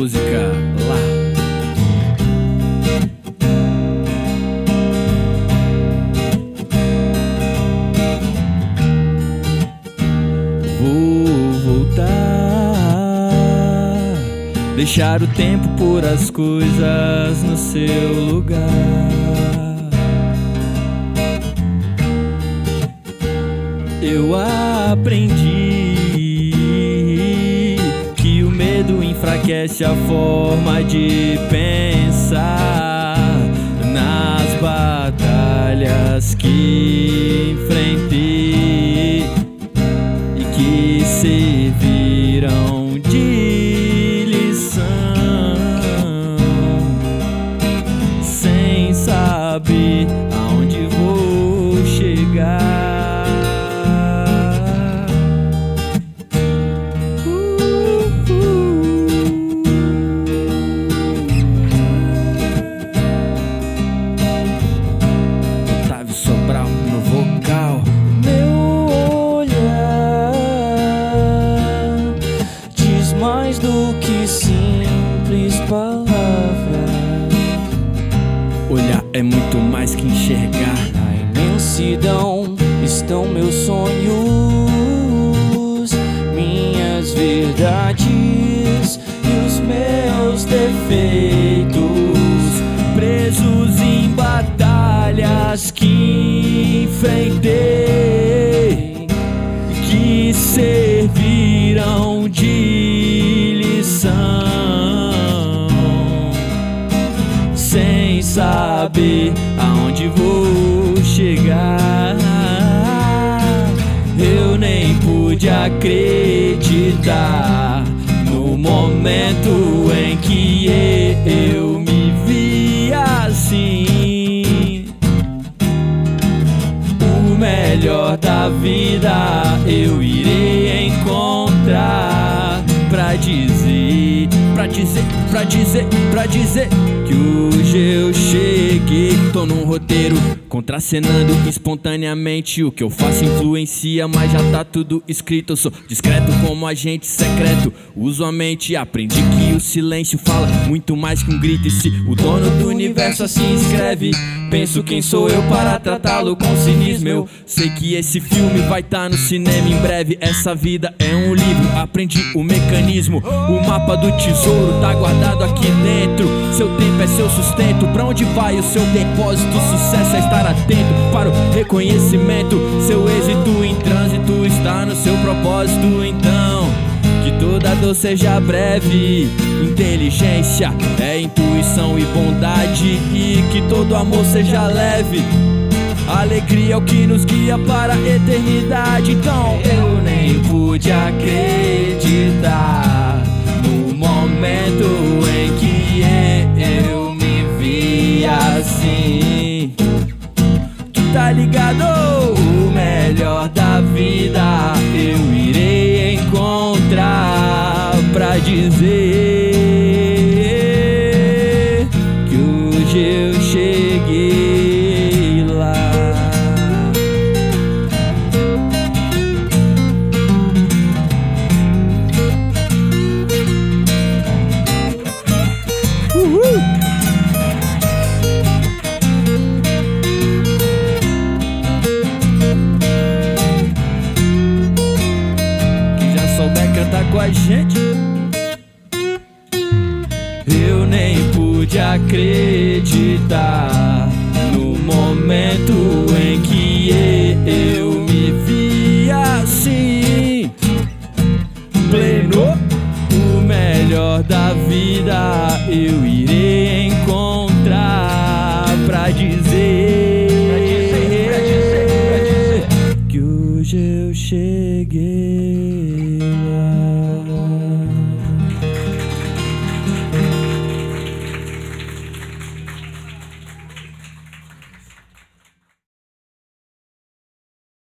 música lá. Vou voltar, deixar o tempo pôr as coisas no seu lugar. Eu aprendi que o medo enfraquece a forma de pensar. Nas batalhas que enfrentei e que serviram de lição, sem saber aonde vou chegar. Mais do que simples palavras. Olhar é muito mais que enxergar. Na imensidão estão meus sonhos, minhas verdades e os meus defeitos, presos em batalhas que enfrentei, que serviram de lição, sem saber aonde vou chegar. Eu nem pude acreditar no momento em que eu me vi assim. O melhor da vida eu irei encontrar pra dizer que hoje eu cheguei. Tô num roteiro contracenando espontaneamente. O que eu faço influencia, mas já tá tudo escrito. Eu sou discreto como agente secreto, uso a mente. Aprendi que o silêncio fala muito mais que um grito. E se o dono do universo assim escreve, penso quem sou eu para tratá-lo com cinismo. Eu sei que esse filme vai tá no cinema em breve. Essa vida é um livro, aprendi o mecanismo. O mapa do tesouro tá guardado aqui dentro. Seu tempo é seu sustento. Pra onde vai o seu depósito? Sucesso é estar atento para o reconhecimento. Seu êxito em trânsito está no seu propósito. Então, que toda dor seja breve. Inteligência é intuição e bondade. E que todo amor seja leve. Alegria é o que nos guia para a eternidade. Então eu nem pude acreditar no momento em que eu me vi assim. Tu tá ligado? O melhor da vida eu irei encontrar pra dizer que hoje eu cheguei lá. Quem já souber cantar com a gente. Eu nem pude acreditar no momento em que eu me vi assim. Pleno, o melhor da vida eu irei encontrar